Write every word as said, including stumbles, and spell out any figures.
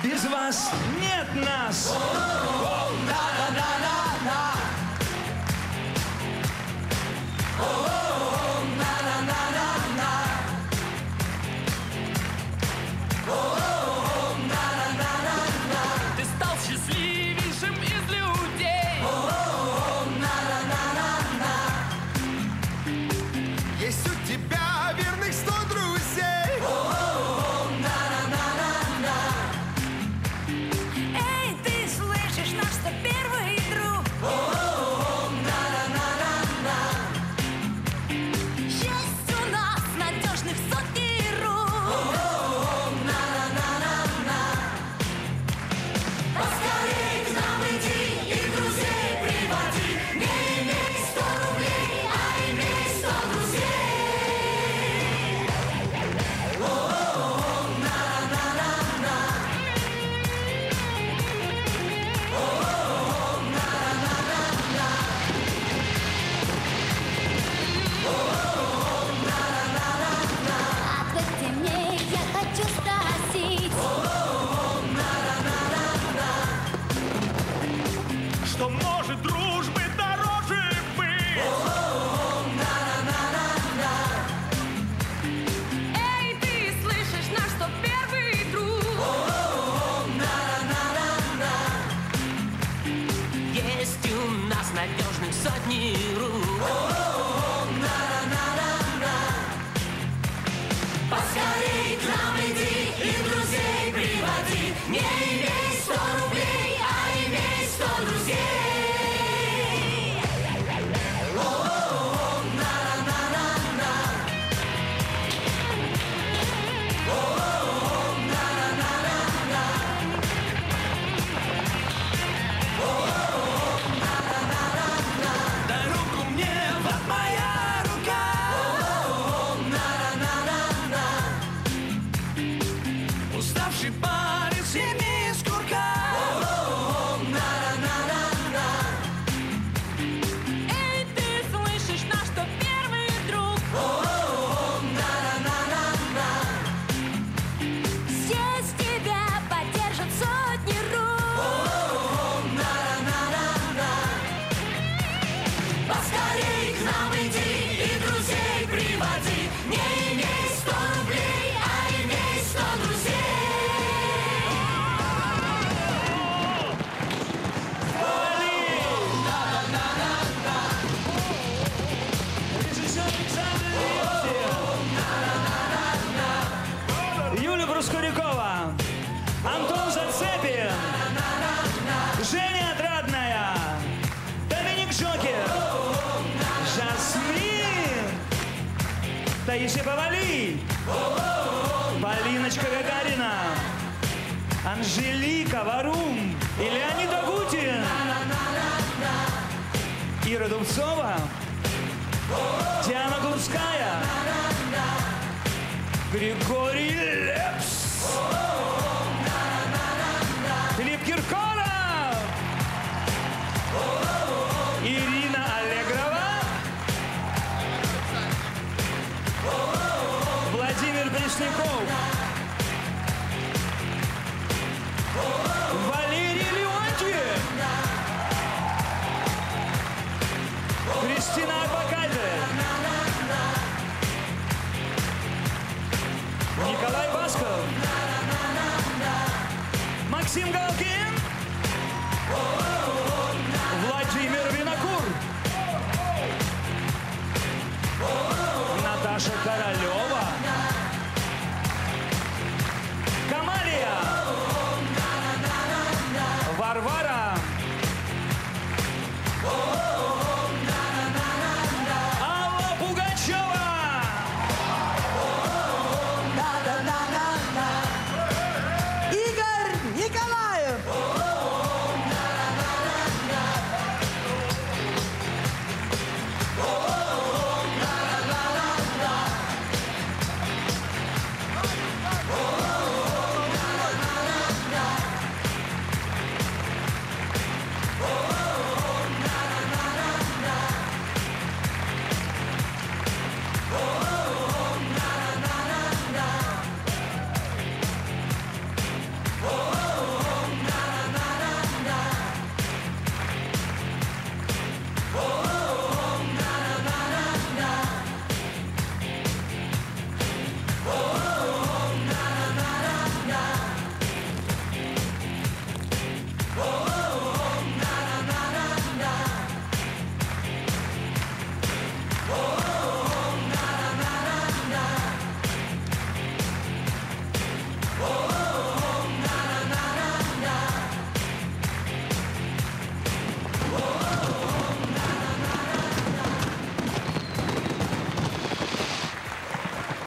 без вас нет нас. Ты стал счастливейшим из людей. Есть у тебя верных сто друзей. Эй, ты слышишь наш сто первый друг? Есть у нас надежных сотни рук. Поскорей к нам иди и друзей приводи. Не имей сто рублей, а имей сто друзей. Ответьте мне, я хочу спросить. Что может дружбы дороже быть? Эй, ты слышишь наш сто первый друг? Есть у нас надежных сотни рук. Поскорей к нам иди и друзей приводи. Не имей сто рублей, а имей сто друзей. Дай руку мне, вот моя рука. Уставший парень, сними с курка. Эй, ты слышишь наш сто первый друг? Здесь тебя поддержат сотни рук. Поскорей к нам иди и друзей приводи. Не имей сто рублей, а имей сто друзей. Режиссер Александр Лебедев. Юлия Проскурякова. Антон Зацепин. Женя Отрадная. Доминик Джокер. Жасмин. Таисия Повали. Полиночка Гагарина. Анжелика Варум. И Леонид Агутин. Ира Дубцова. Диана Гурская. Григорий Лепс.